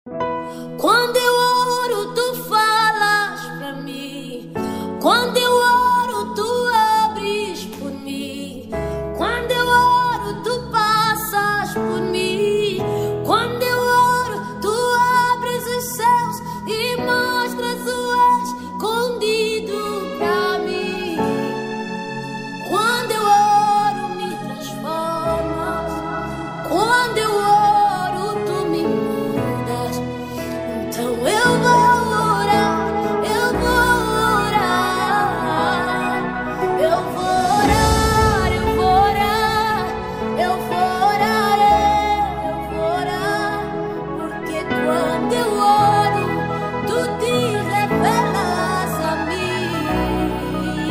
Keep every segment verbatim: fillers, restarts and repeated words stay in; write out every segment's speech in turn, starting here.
Quando eu oro, tu falas pra mim. Quando eu oro, tu abres por mim. Quando eu oro, tu passas por mim. Quando eu oro, tu abres os céus e mostras o escondido pra mim. Quando eu oro, me transformas. Quando eu oro, tu me mudas. Então eu vou orar, eu vou orar, eu vou orar, eu vou orar, eu vou orar, eu vou orar, porque quando eu oro, tu te revelas a mim.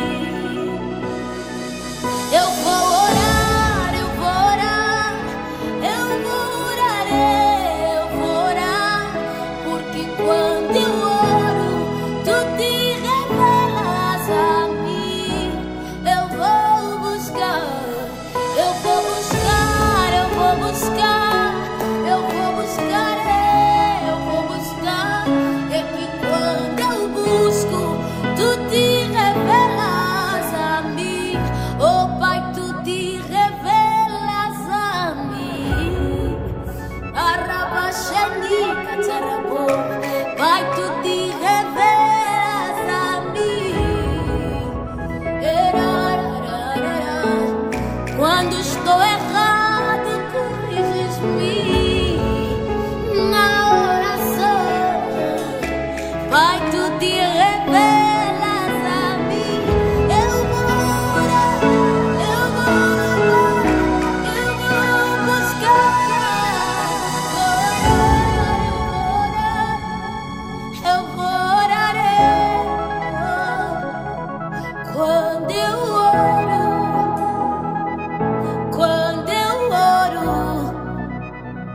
Eu vou orar, eu vou orar, eu vou orar, eu vou orar, porque quando eu oro, tu te revelas a mim. Eu vou buscar, eu vou buscar, eu vou buscar, eu vou buscar, eu vou buscar. É que quando eu busco, tu te revelas a mim. Oh Pai, tu te revelas a mim. Arabashani katarabo. Pai, tu te revelas a mim. Erarararara. Quando estou errado, corriges-me na oração. Pai, tu te revelas a mim. Eu vou orar, eu vou orar, eu vou buscar. Eu vou orar, eu vou orar. Quando eu oro, quando eu oro,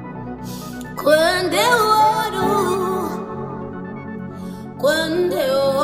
quando eu oro, quando eu